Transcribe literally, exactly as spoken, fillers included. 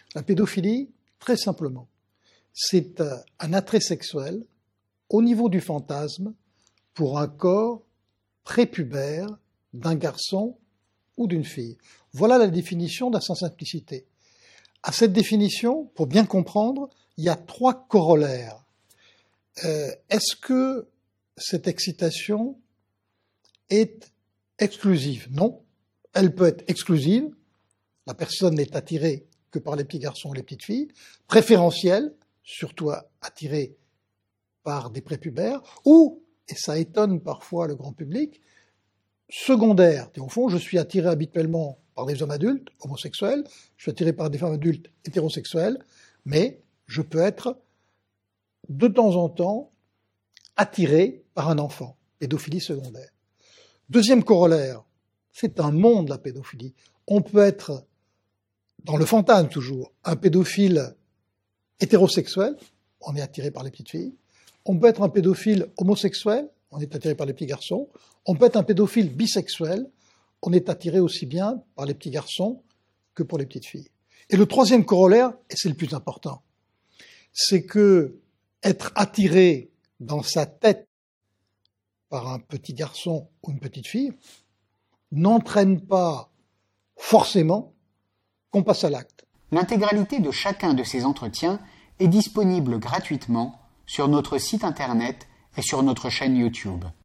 La pédophilie, très simplement, c'est un attrait sexuel au niveau du fantasme pour un corps prépubère d'un garçon ou d'une fille. Voilà la définition dans sa simplicité. À cette définition, pour bien comprendre, il y a trois corollaires. Euh, est-ce que cette excitation est exclusive? Non, elle peut être exclusive. La personne n'est attirée que par les petits garçons ou les petites filles. Préférentielle, surtout attirée par des prépubères. Ou, et ça étonne parfois le grand public, secondaire. Et au fond, je suis attiré habituellement par des hommes adultes, homosexuels, je suis attiré par des femmes adultes, hétérosexuelles, mais je peux être de temps en temps attiré par un enfant, pédophilie secondaire. Deuxième corollaire, c'est un monde la pédophilie. On peut être, dans le fantasme toujours, un pédophile hétérosexuel, on est attiré par les petites filles. On peut être un pédophile homosexuel, on est attiré par les petits garçons. On peut être un pédophile bisexuel, on est attiré aussi bien par les petits garçons que pour les petites filles. Et le troisième corollaire, et c'est le plus important, c'est que être attiré dans sa tête par un petit garçon ou une petite fille n'entraîne pas forcément qu'on passe à l'acte. L'intégralité de chacun de ces entretiens est disponible gratuitement sur notre site internet et sur notre chaîne YouTube.